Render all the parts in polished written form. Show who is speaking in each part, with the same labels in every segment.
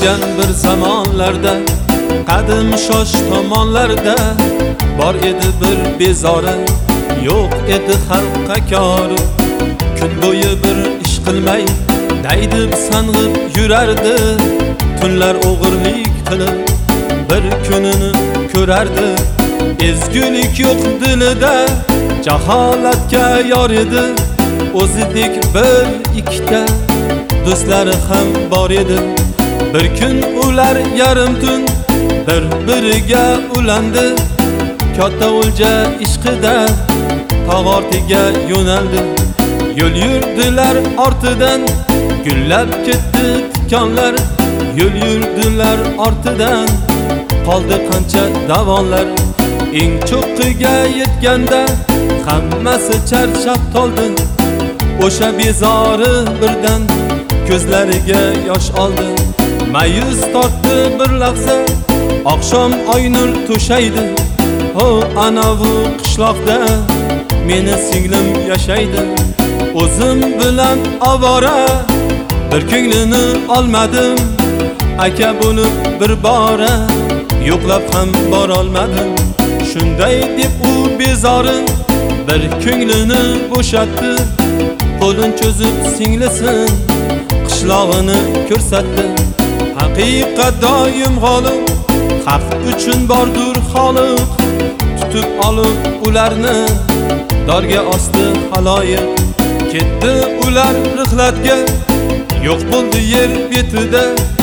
Speaker 1: o'tgan bir zamonlarda qadim shosh tomonlarda bor edi bir bezori, yo'q edi xalqqa kori. Kun bo'yi bir ish qilmay daydib sang'ib yurardi, tunlar o'g'irlik qilib bir kunini ko'rardi. Ezgulik yo'q dilida, jaholatga yor edi, o'zidek bir ikkita do'stlari ham bor edi. Bir kun ular yarim tun bir-biriga ulandi, katta o'lja ishqida tog' ortiga yo'naldi. Yo'l yurdilar ortidan, gullab ketdi tikonlar. Yo'l yurdilar ortidan, qoldi qancha davonlar. Eng cho'qqiga yetganda hammasi charchab toldi. O'sha bezori birdan ko'zlariga yosh oldi. Mayus tortdi bir lahza, oqshom oy nur to'shaydi. O anavu qishloqda meni singlim yashaydi. O'zim bilan avora bir ko'nglini olmadim, aka bo'lib bir bora yo'qlab ham bora olmadim. Shunday deb u bezori bir ko'nglini bo'shatdi, qo'lin cho'zib singlisin qishlog'ini ko'rsatdi. Haqiqat doim g'olib, haq uchun bordur xoliq. Tutib olib ularni dorga osdi haloyiq. Ketdi ular rihlatga, yo'q bo'ldi yer betida.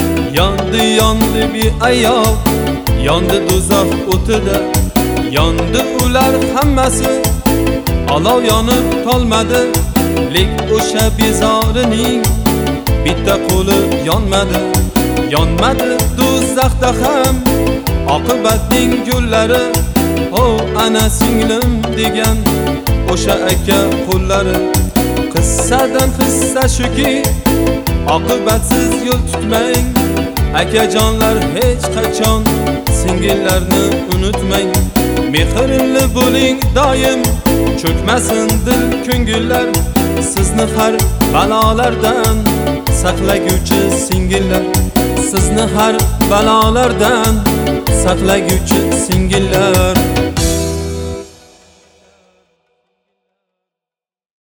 Speaker 1: Yondi beayov, yondi do'zax o'tida. Yondi ular hammasi, olov yonib tolmadi. Lek o'sha bezorining bitta qo'li yonmadi. Yonmadi do'zaxda ham oqibatning yo'llari. O ana singlim degan o'sha aka qo'llari. Qissadan hissa shuki, oqibatsiz yo'l tutmang. Akajonlar hech qachon singillarni unutmang. Mehrli bo'ling doim, cho'kmasin dil ko'ngillar. Sizni har balolardan saqlaguvchi singillar. Sizni har balolardan saqlaguvchi singillar.